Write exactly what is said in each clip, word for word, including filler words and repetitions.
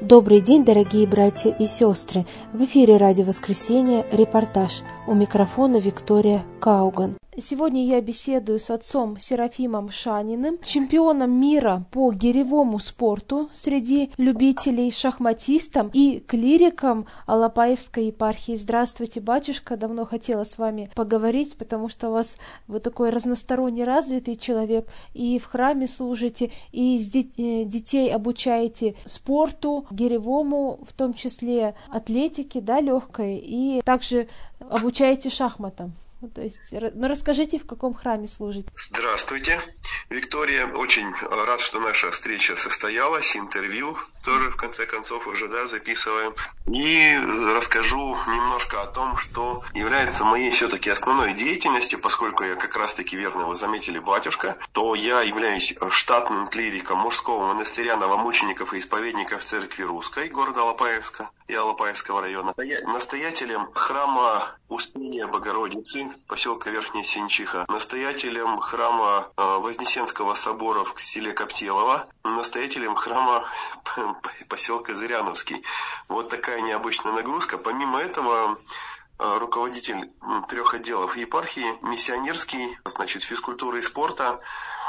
Добрый день, дорогие братья и сестры! В эфире Радио Воскресенье, репортаж. У микрофона Виктория Кауган. Сегодня я беседую с отцом Серафимом Шаниным, чемпионом мира по гиревому спорту среди любителей, шахматистом и клириком Алапаевской епархии. Здравствуйте, батюшка! Давно хотела с вами поговорить, потому что у вас вы такой разносторонне развитый человек, и в храме служите, и детей обучаете спорту, гиревому, в том числе атлетике, да, легкой, и также обучаете шахматам. То есть, ну, расскажите, в каком храме служите. Здравствуйте, Виктория. Очень рад, что наша встреча состоялась, интервью тоже, в конце концов, уже, да, записываем. И расскажу немножко о том, что является моей все-таки основной деятельностью, поскольку я как раз-таки, верно вы заметили, батюшка, то я являюсь штатным клириком мужского монастыря новомучеников и исповедников Церкви Русской города Алапаевска и Алапаевского района, настоятелем храма Успения Богородицы, поселка Верхняя Синчиха, настоятелем храма Вознесенского собора в селе Коптелово, настоятелем храма поселка Зыряновский. Вот такая необычная нагрузка. Помимо этого, руководитель трех отделов епархии, миссионерский, значит, физкультуры и спорта,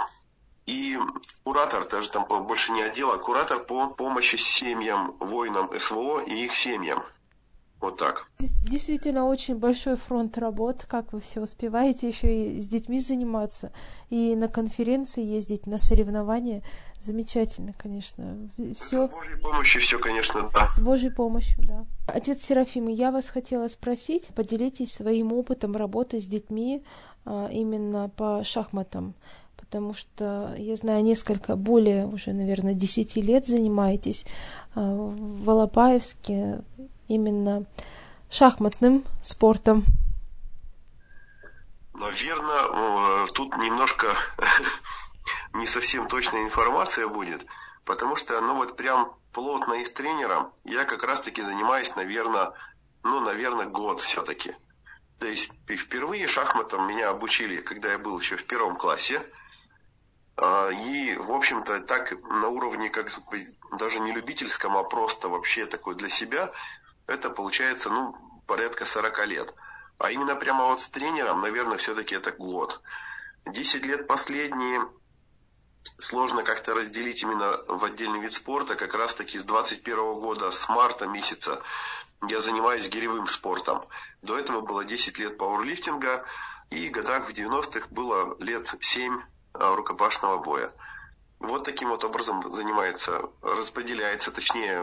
и куратор, даже там больше не отдел, а куратор по помощи семьям, воинам СВО и их семьям. Вот так. Действительно, очень большой фронт работ. Как вы все успеваете еще и с детьми заниматься, и на конференции ездить, на соревнования. Замечательно, конечно. Все... С Божьей помощью все, конечно, да. С Божьей помощью, да. Отец Серафим, я вас хотела спросить, поделитесь своим опытом работы с детьми а, именно по шахматам. Потому что, я знаю, несколько, более уже, наверное, десяти лет занимаетесь а, в Алапаевске именно шахматным спортом. Наверное, тут немножко не совсем точная информация будет, потому что, ну вот прям плотно и с тренером я как раз-таки занимаюсь, наверное, ну, наверное, год все-таки. То есть впервые шахматам меня обучили, когда я был еще в первом классе. И, в общем-то, так на уровне, как даже не любительском, а просто вообще такой для себя, это получается, ну, порядка сорока лет. А именно прямо вот с тренером, наверное, все-таки это год. десять лет последние сложно как-то разделить именно в отдельный вид спорта. Как раз-таки с двадцать первого года, с марта месяца, я занимаюсь гиревым спортом. До этого было десять лет пауэрлифтинга, и в годах в девяностых было лет семь рукопашного боя. Вот таким вот образом занимается, распределяется, точнее,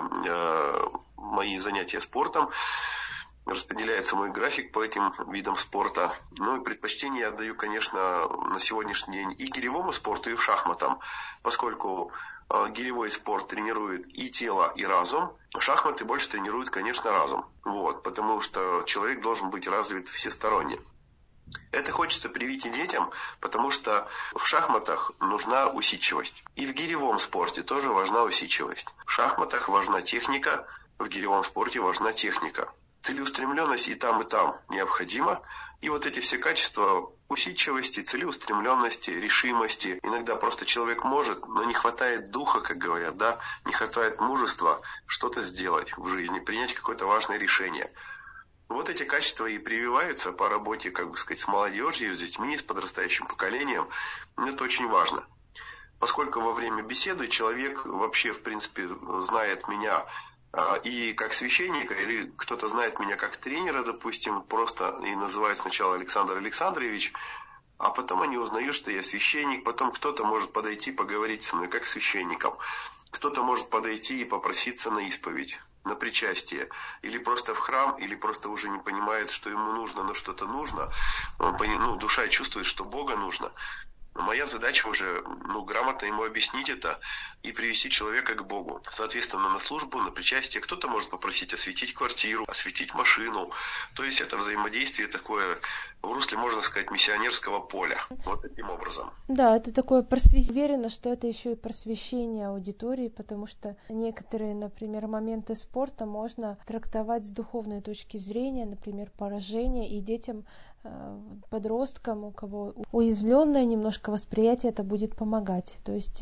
мои занятия спортом, распределяется мой график по этим видам спорта. Ну и предпочтение я отдаю, конечно, на сегодняшний день и гиревому спорту, и шахматам, поскольку гиревой спорт тренирует и тело, и разум, шахматы больше тренируют, конечно, разум. Вот, потому что человек должен быть развит всесторонне. Это хочется привить и детям, потому что в шахматах нужна усидчивость. И в гиревом спорте тоже важна усидчивость. В шахматах важна техника, в гиревом спорте важна техника. Целеустремленность и там, и там необходима. И вот эти все качества усидчивости, целеустремленности, решимости. Иногда просто человек может, но не хватает духа, как говорят, да, не хватает мужества что-то сделать в жизни, принять какое-то важное решение. Вот эти качества и прививаются по работе, как бы сказать, с молодежью, с детьми, с подрастающим поколением. Это очень важно. Поскольку во время беседы человек вообще, в принципе, знает меня и как священника, или кто-то знает меня как тренера, допустим, просто и называет сначала Александр Александрович, а потом они узнают, что я священник, потом кто-то может подойти поговорить со мной как священником, кто-то может подойти и попроситься на исповедь, на причастие, или просто в храм, или просто уже не понимает, что ему нужно, но что-то нужно, он, ну, душа чувствует, что Бога нужно. Моя задача уже, ну, грамотно ему объяснить это и привести человека к Богу. Соответственно, на службу, на причастие кто-то может попросить осветить квартиру, осветить машину. То есть это взаимодействие такое в русле, можно сказать, миссионерского поля. Вот таким образом. Да, это такое просвещение. Уверена, что это еще и просвещение аудитории, потому что некоторые, например, моменты спорта можно трактовать с духовной точки зрения, например, поражение, и детям подросткам, у кого уязвленное немножко восприятие, это будет помогать. То есть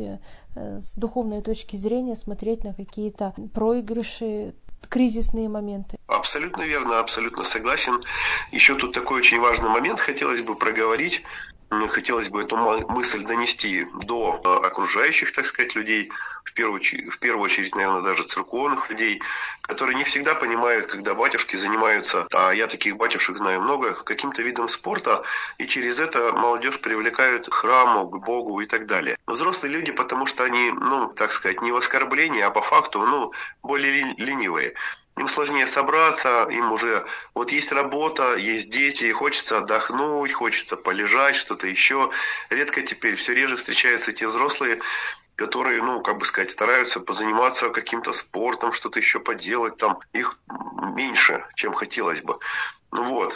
с духовной точки зрения смотреть на какие-то проигрыши, кризисные моменты. Абсолютно верно, абсолютно согласен. Еще тут такой очень важный момент хотелось бы проговорить. Хотелось бы эту мысль донести до окружающих, так сказать, людей, в первую, в первую очередь, наверное, даже церковных людей, которые не всегда понимают, когда батюшки занимаются, а я таких батюшек знаю много, каким-то видом спорта, и через это молодежь привлекают к храму, к Богу и так далее. Взрослые люди, потому что они, ну, так сказать, не в оскорблении, а по факту, ну, более ленивые. Им сложнее собраться, им уже вот есть работа, есть дети, хочется отдохнуть, хочется полежать, что-то еще. Редко теперь, все реже встречаются те взрослые, которые, ну, как бы сказать, стараются позаниматься каким-то спортом, что-то еще поделать, там их меньше, чем хотелось бы. Ну вот.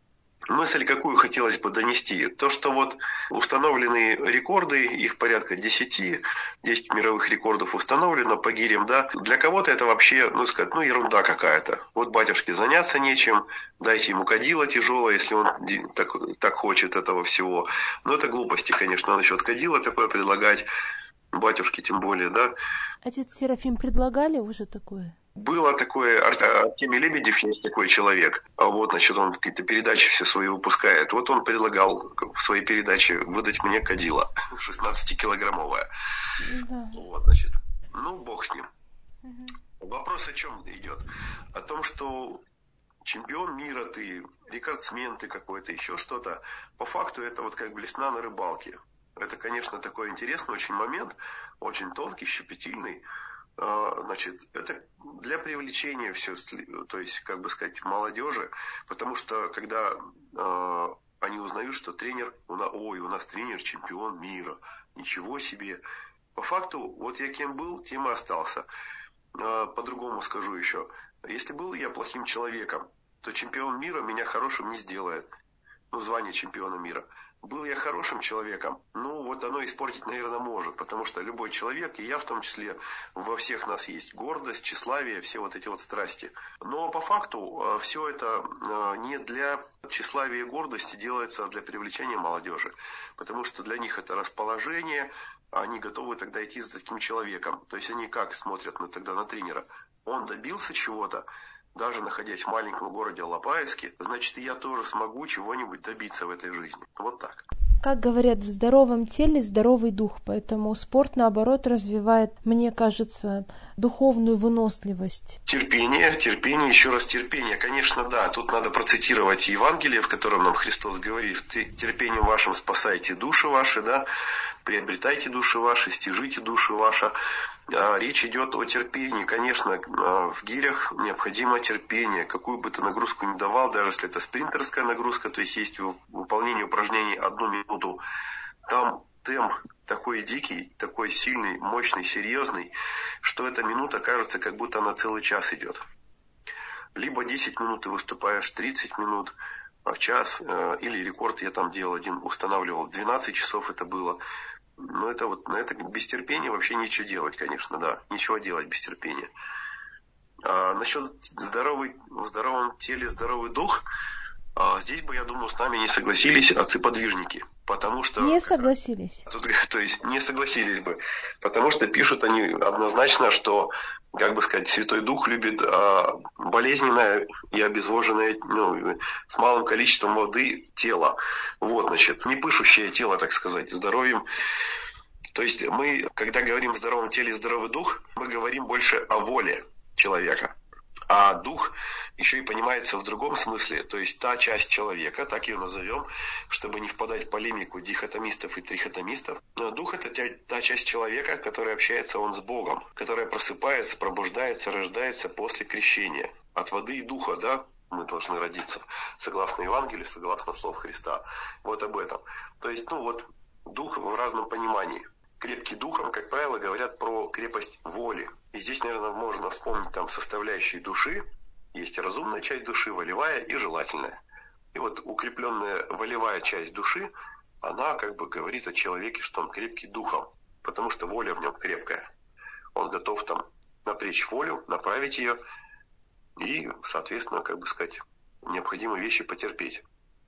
Мысль, какую хотелось бы донести, то, что вот установленные рекорды, их порядка десять, десять мировых рекордов установлено по гирям, да, для кого-то это вообще, ну, сказать, ну, ерунда какая-то. Вот батюшке заняться нечем, дайте ему кадило тяжелое, если он так, так хочет этого всего. Но это глупости, конечно, насчет кадила такое предлагать, батюшке тем более, да. Отец Серафим, предлагали уже такое? Было такое, Артемий Лебедев есть такой человек, вот, значит, он какие-то передачи все свои выпускает. Вот он предлагал в своей передаче выдать мне кадило шестнадцатикилограммовое. Да. Вот, значит, ну, бог с ним. Угу. Вопрос о чем идет? О том, что чемпион мира ты, рекордсмен ты какой-то, еще что-то. По факту это вот как блесна на рыбалке. Это, конечно, такой интересный очень момент, очень тонкий, щепетильный. Значит, это для привлечения все, то есть, как бы сказать, молодежи, потому что когда э, они узнают, что тренер, ой, у нас тренер чемпион мира, ничего себе. По факту, вот я кем был, тем и остался. Э, по-другому скажу еще, если был я плохим человеком, то чемпион мира меня хорошим не сделает, ну, звание чемпиона мира. Был я хорошим человеком, ну вот оно испортить, наверное, может, потому что любой человек, и я в том числе, во всех нас есть гордость, тщеславие, все вот эти вот страсти. Но по факту все это не для тщеславия и гордости делается, а для привлечения молодежи, потому что для них это расположение, они готовы тогда идти за таким человеком. То есть они как смотрят на, тогда на тренера? Он добился чего-то, даже находясь в маленьком городе Алапаевске, значит, и я тоже смогу чего-нибудь добиться в этой жизни. Вот так. Как говорят, в здоровом теле здоровый дух, поэтому спорт, наоборот, развивает, мне кажется, духовную выносливость. Терпение, терпение, еще раз терпение. Конечно, да, тут надо процитировать Евангелие, в котором нам Христос говорит: терпением вашим спасайте души ваши, да, приобретайте души ваши, стяжите души ваши. Речь идет о терпении. Конечно, в гирях необходимо терпение. Какую бы ты нагрузку ни давал, даже если это спринтерская нагрузка, то есть есть выполнение упражнений одну минуту, там темп такой дикий, такой сильный, мощный, серьезный, что эта минута кажется, как будто она целый час идет. Либо десять минут ты выступаешь, тридцать минут, в час, или рекорд я там делал один, устанавливал, двенадцать часов это было. Но это вот, на это без терпения вообще ничего делать, конечно, да. Ничего делать без терпения. А насчет здоровый, в здоровом теле здоровый дух, а здесь бы, я думаю, с нами не согласились отцы-подвижники. Потому что... Не согласились. Тут, то есть не согласились бы. Потому что пишут они однозначно, что, как бы сказать, Святой Дух любит а, болезненное и обезвоженное, ну, с малым количеством воды тело. Вот, значит, не пышущее тело, так сказать, здоровьем. То есть мы, когда говорим в здоровом теле здоровый дух, мы говорим больше о воле человека. А дух еще и понимается в другом смысле, то есть та часть человека, так ее назовем, чтобы не впадать в полемику дихотомистов и трихотомистов. Но дух — это та часть человека, которая общается он с Богом, которая просыпается, пробуждается, рождается после крещения. От воды и духа, да, мы должны родиться, согласно Евангелию, согласно слов Христа. Вот об этом. То есть, ну вот, дух в разном понимании. Крепкий духом, как правило, говорят про крепость воли. И здесь, наверное, можно вспомнить там составляющие души. Есть разумная часть души, волевая и желательная. И вот укрепленная волевая часть души, она как бы говорит о человеке, что он крепкий духом, потому что воля в нем крепкая. Он готов там напрячь волю, направить ее и, соответственно, как бы сказать, необходимые вещи потерпеть.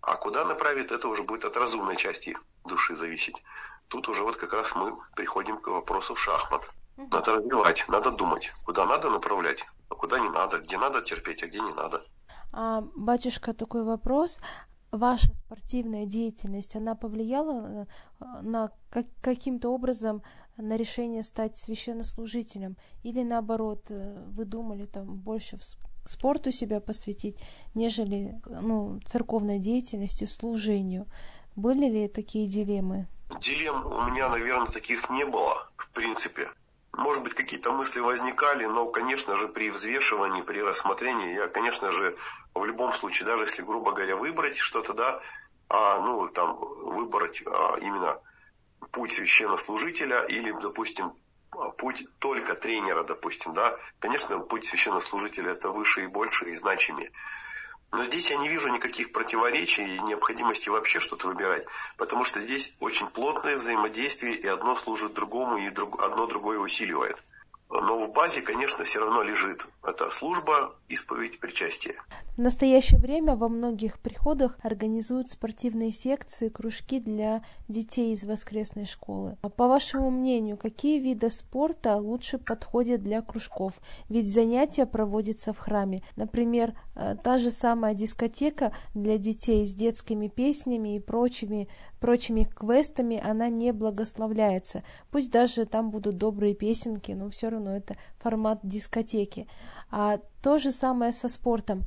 А куда направит, это уже будет от разумной части души зависеть. Тут уже вот как раз мы приходим к вопросу шахмат. Надо развивать, надо думать, куда надо направлять, а куда не надо, где надо терпеть, а где не надо. А, батюшка, такой вопрос. Ваша спортивная деятельность, она повлияла на как, каким-то образом на решение стать священнослужителем? Или наоборот, вы думали там больше в спорту себя посвятить, нежели ну, церковной деятельности, служению? Были ли такие дилеммы? Дилемм у меня, наверное, таких не было, в принципе. Может быть, какие-то мысли возникали, но, конечно же, при взвешивании, при рассмотрении, я, конечно же, в любом случае, даже если, грубо говоря, выбрать что-то, да, а, ну, там, выбрать а, именно путь священнослужителя или, допустим, путь только тренера, допустим, да, конечно, путь священнослужителя это выше и больше и значимее. Но здесь я не вижу никаких противоречий и необходимости вообще что-то выбирать, потому что здесь очень плотное взаимодействие, и одно служит другому, и друг, одно другое усиливает. Но в базе, конечно, все равно лежит это служба, исповедь, причастие. В настоящее время во многих приходах организуют спортивные секции, кружки для детей из воскресной школы. По вашему мнению, какие виды спорта лучше подходят для кружков? Ведь занятия проводятся в храме. Например, та же самая дискотека для детей с детскими песнями и прочими, прочими квестами, она не благословляется. Пусть даже там будут добрые песенки, но все равно это формат дискотеки. А то же самое со спортом.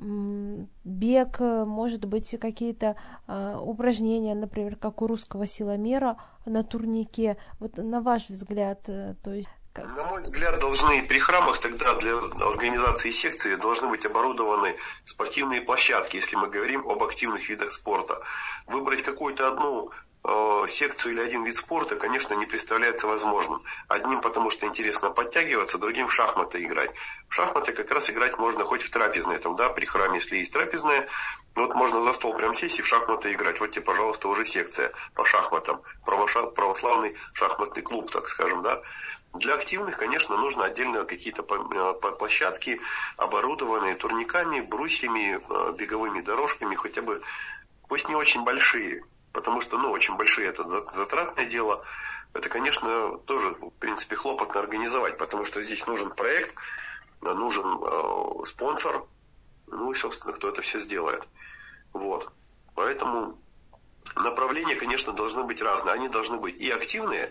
Бег, может быть, какие-то э, упражнения, например, как у русского силомера на турнике. Вот на ваш взгляд, э, то есть... Как... На мой взгляд, должны при храмах тогда для организации секции должны быть оборудованы спортивные площадки, если мы говорим об активных видах спорта. Выбрать какую-то одну э, секцию или один вид спорта, конечно, не представляется возможным. Одним, потому что интересно подтягиваться, другим в шахматы играть. В шахматы как раз играть можно хоть в трапезной, там, да, при храме, если есть трапезная, вот можно за стол прям сесть и в шахматы играть. Вот тебе, пожалуйста, уже секция по шахматам, православный шахматный клуб, так скажем, да. Для активных, конечно, нужно отдельно какие-то площадки, оборудованные турниками, брусьями, беговыми дорожками, хотя бы, пусть не очень большие, потому что, ну, очень большие это затратное дело. Это, конечно, тоже, в принципе, хлопотно организовать, потому что здесь нужен проект, нужен э, спонсор, ну и, собственно, кто это все сделает. Вот. Поэтому направления, конечно, должны быть разные. Они должны быть и активные,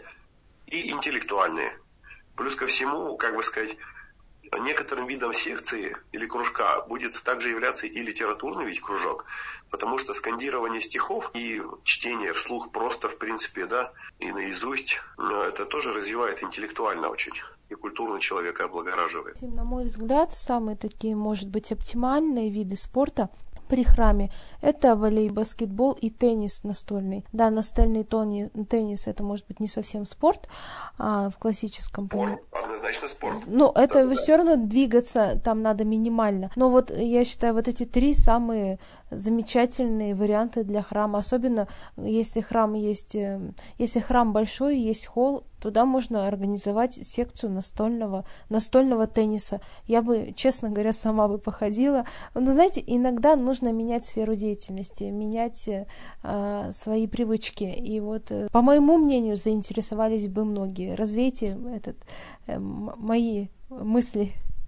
и интеллектуальные. Плюс ко всему, как бы сказать, некоторым видом секции или кружка будет также являться и литературный ведь кружок, потому что скандирование стихов и чтение вслух просто, в принципе, да, и наизусть, это тоже развивает интеллектуально очень и культурно человека облагораживает. На мой взгляд, самые такие, может быть, оптимальные виды спорта при храме — это волейбол, баскетбол и теннис настольный. Да, настольный теннис — это, может быть, не совсем спорт, а в классическом понимании. Однозначно спорт. Но да, это да, все равно двигаться там надо минимально. Но вот я считаю, вот эти три самые замечательные варианты для храма. Особенно если храм есть, если храм большой, есть холл, туда можно организовать секцию настольного, настольного тенниса. Я бы, честно говоря, сама бы походила. Но, знаете, иногда нужно менять сферу деятельности, менять э, свои привычки. И вот, э, по моему мнению, заинтересовались бы многие. Развейте этот, э, мои мысли.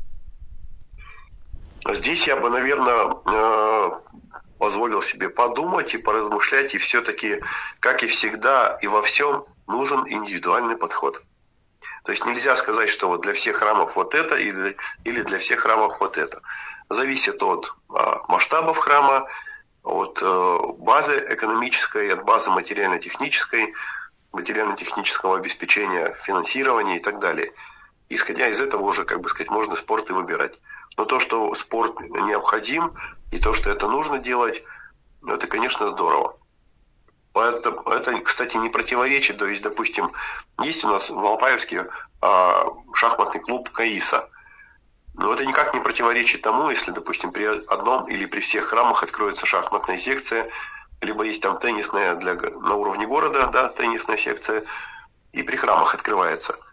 Здесь я бы, наверное, э, позволил себе подумать и поразмышлять, и все-таки, как и всегда, и во всем, нужен индивидуальный подход. То есть нельзя сказать, что вот для всех храмов вот это или, или для всех храмов вот это. Зависит от а, масштабов храма, от а, базы экономической, от базы материально-технической, материально-технического обеспечения, финансирования и так далее. Исходя из этого уже, как бы сказать, можно спорт и выбирать. Но то, что спорт необходим, и то, что это нужно делать, это, конечно, здорово. Это, это, кстати, не противоречит, то есть, допустим, есть у нас в Алпаевске а, шахматный клуб КАИСа. Но это никак не противоречит тому, если, допустим, при одном или при всех храмах откроется шахматная секция, либо есть там теннисная для, на уровне города, да, теннисная секция, и при храмах открывается.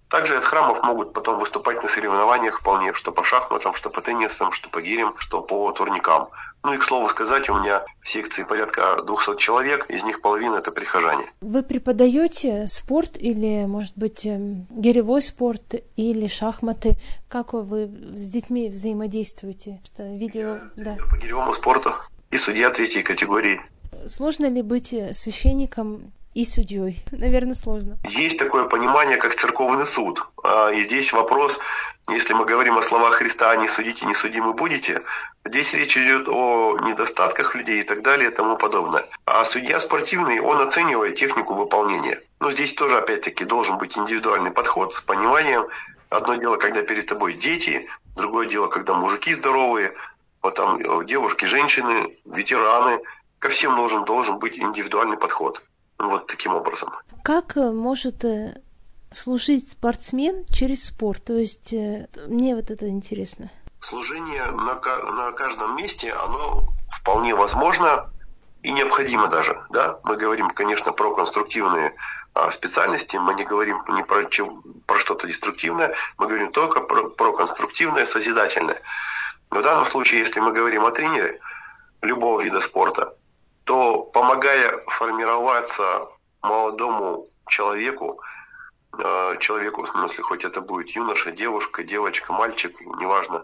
Также от храмов могут потом выступать на соревнованиях вполне, что по шахматам, что по теннисам, что по гирям, что по турникам. Ну и, к слову сказать, у меня в секции порядка двухсот человек, из них половина – это прихожане. Вы преподаете спорт или, может быть, гиревой спорт или шахматы? Как вы с детьми взаимодействуете? Что видела, Я да. по гиревому спорту и судья третьей категории. Сложно ли быть священником и судьей? Наверное, сложно. Есть такое понимание, как церковный суд. И здесь вопрос, если мы говорим о словах Христа «не судите, не судимы будете», здесь речь идет о недостатках людей и так далее и тому подобное. А судья спортивный, он оценивает технику выполнения. Но здесь тоже, опять-таки, должен быть индивидуальный подход с пониманием. Одно дело, когда перед тобой дети, другое дело, когда мужики здоровые, вот там девушки, женщины, ветераны. Ко всем должен, должен быть индивидуальный подход. Вот таким образом. Как может служить спортсмен через спорт? То есть мне вот это интересно. Служение на, на каждом месте, оно вполне возможно и необходимо даже. Да? Мы говорим, конечно, про конструктивные а, специальности, мы не говорим не про, про что-то деструктивное, мы говорим только про, про конструктивное, созидательное. В данном случае, если мы говорим о тренере любого вида спорта, то, помогая формироваться молодому человеку, человеку, в смысле, хоть это будет юноша, девушка, девочка, мальчик, неважно,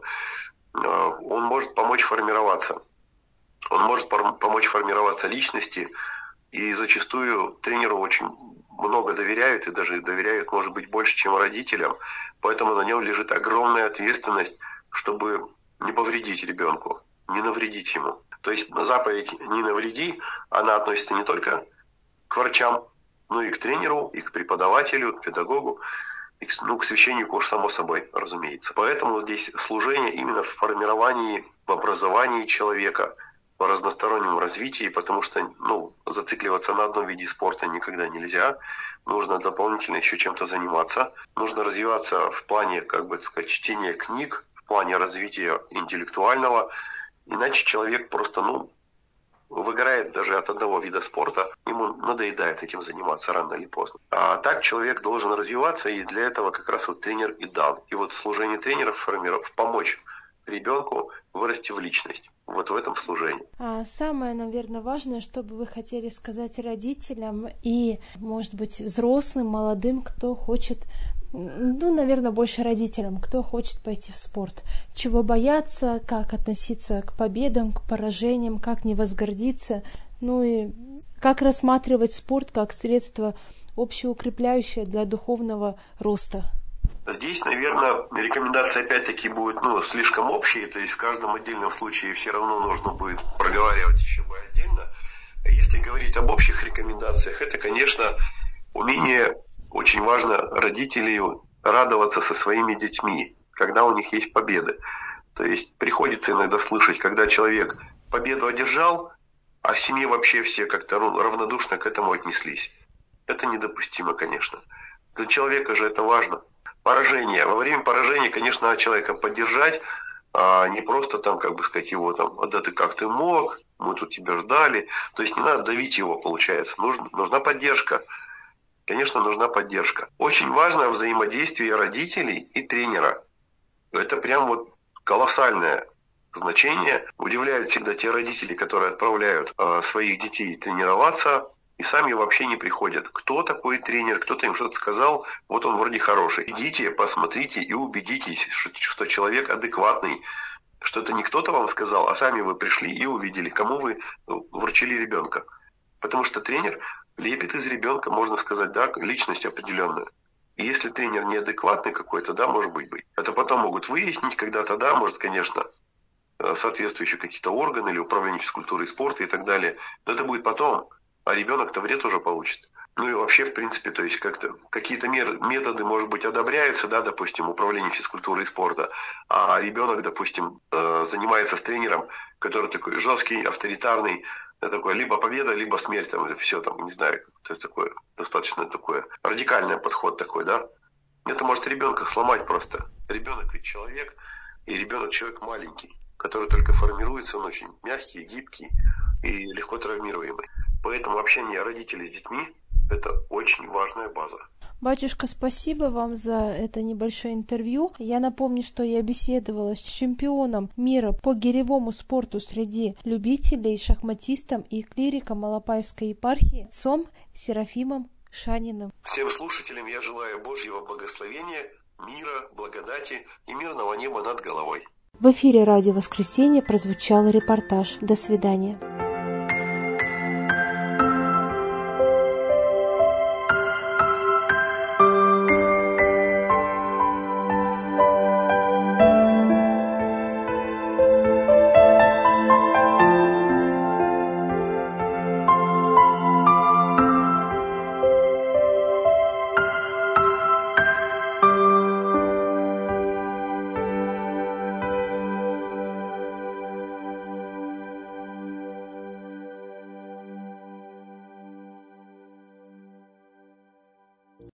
он может помочь формироваться. Он может помочь формироваться личности, и зачастую тренеру очень много доверяют, и даже доверяют, может быть, больше, чем родителям, поэтому на нем лежит огромная ответственность, чтобы не повредить ребенку, не навредить ему. То есть заповедь «не навреди», она относится не только к врачам, но и к тренеру, и к преподавателю, к педагогу, и к, ну, к священнику уж само собой, разумеется. Поэтому здесь служение именно в формировании, в образовании человека, в разностороннем развитии, потому что ну, зацикливаться на одном виде спорта никогда нельзя. Нужно дополнительно еще чем-то заниматься. Нужно развиваться в плане, как бы сказать, чтения книг, в плане развития интеллектуального. Иначе человек просто, ну, выгорает даже от одного вида спорта, ему надоедает этим заниматься рано или поздно. А так человек должен развиваться, и для этого как раз вот тренер и дан. И вот служение тренера формировать, помочь ребенку вырасти в личность. Вот в этом служении. А самое, наверное, важное, что бы вы хотели сказать родителям и, может быть, взрослым, молодым, кто хочет, ну, наверное, больше родителям, кто хочет пойти в спорт. Чего бояться, как относиться к победам, к поражениям, как не возгордиться, ну и как рассматривать спорт как средство общеукрепляющее для духовного роста. Здесь, наверное, рекомендация опять-таки будет ну, слишком общей, то есть в каждом отдельном случае все равно нужно будет проговаривать еще бы отдельно. Если говорить об общих рекомендациях, это, конечно, умение, очень важно, родителей радоваться со своими детьми, когда у них есть победы. То есть приходится иногда слышать, когда человек победу одержал, а в семье вообще все как-то равнодушно к этому отнеслись. Это недопустимо, конечно. Для человека же это важно. Поражение. Во время поражения, конечно, надо человека поддержать, а не просто там, как бы сказать, его там, да ты как ты мог, мы тут тебя ждали. То есть не надо давить его, получается. Нужна, нужна поддержка. Конечно, нужна поддержка. Очень важно взаимодействие родителей и тренера. Это прям вот колоссальное значение. Удивляют всегда те родители, которые отправляют э, своих детей тренироваться, и сами вообще не приходят. Кто такой тренер, кто-то им что-то сказал, вот он вроде хороший. Идите, посмотрите и убедитесь, что, что человек адекватный, что это не кто-то вам сказал, а сами вы пришли и увидели, кому вы вручили ребенка. Потому что тренер лепит из ребенка, можно сказать, да, личность определенную. И если тренер неадекватный какой-то, да, может быть, быть. Это потом могут выяснить когда-то, да, может, конечно, соответствующие какие-то органы или управление физкультурой и спорта и так далее. Но это будет потом. А ребенок-то вред уже получит. Ну и вообще, в принципе, то есть как-то какие-то мер, методы, может быть, одобряются, да, допустим, управление физкультурой и спорта, а ребенок, допустим, э, занимается с тренером, который такой жесткий, авторитарный, такой либо победа, либо смерть, там, или все, там, не знаю, это такое, достаточно такое, радикальный подход такой, да. Это может ребенка сломать просто. Ребенок ведь человек, и ребенок человек маленький, который только формируется, он очень мягкий, гибкий и легко травмируемый. Поэтому общение родителей с детьми – это очень важная база. Батюшка, спасибо вам за это небольшое интервью. Я напомню, что я беседовала с чемпионом мира по гиревому спорту среди любителей, шахматистом и клириком Алапаевской епархии, отцом Серафимом Шаниным. Всем слушателям я желаю Божьего благословения, мира, благодати и мирного неба над головой. В эфире «Радио Воскресенье» прозвучал репортаж. До свидания.